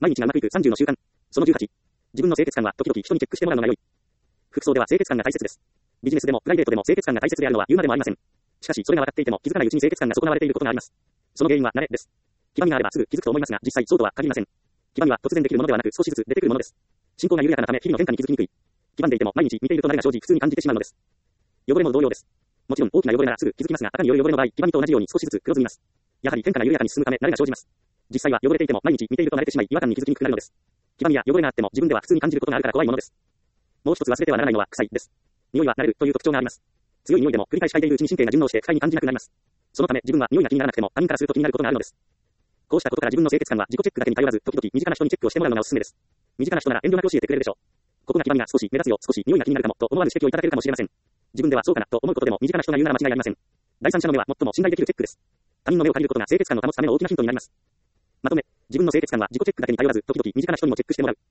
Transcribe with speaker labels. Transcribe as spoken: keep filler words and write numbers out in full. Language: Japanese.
Speaker 1: 毎日がうまくいくさんじゅうの習慣。そのじゅうはち。自分の清潔感は時々人にチェックしてもらうのが良い。服装では清潔感が大切です。ビジネスでもプライベートでも清潔感が大切であるのは言うまでもありません。しかし、それが分かっていても気づかないうちに清潔感が損なわれていることがあります。その原因は慣れです。極みがあればすぐ気づくと思いますが、実際そうとは限りません。極みは突然できるものではなく少しずつ出てくるものです。進行が緩やかなため日々の変化に気づきにくい。黄ばんでいても毎日見ていると慣れが生じ普通に感じてしまうのです。汚れも同様です。もちろん大きな汚れならすぐ気づきますが、赤による汚れの場合、黄ばみと同じように少しずつ黒ずみます。やはり変化が緩やかに進むため慣れが生じます。実際は汚れていても毎日見ていると慣れてしまい違和感に気づきにくくなるのです。黄ばみや汚れがあっても自分では普通に感じることがあるから怖いものです。もう一つ忘れてはならないのは臭いです。匂いは慣れるという特徴があります。強い匂いでも繰り返し嗅いでいるうちに神経が順応して不快に感じなくなります。そのため自分は匂いが気にならなくても他人からすると気になることがあるのです。こうしたことから自分の清潔感は自己チェックだけに頼らず、時々身近な人にチェックをしてもらうのがおすすめです。身近な人なら遠慮なく教えてくれるでしょう。ここが黄ばみが少し目立つよ、少し匂いが気になるかもと思わぬ指摘をいただけるかもしれません。自分ではそうかなと思うことでも身近な人が言うなら間違いありません。第三者の目は最も信頼できるチェックです。他人の目を借りることが清潔感を保つための大きなヒントになります。まとめ、自分の清潔感は自己チェックだけに頼らず、時々身近な人にもチェックしてもらう。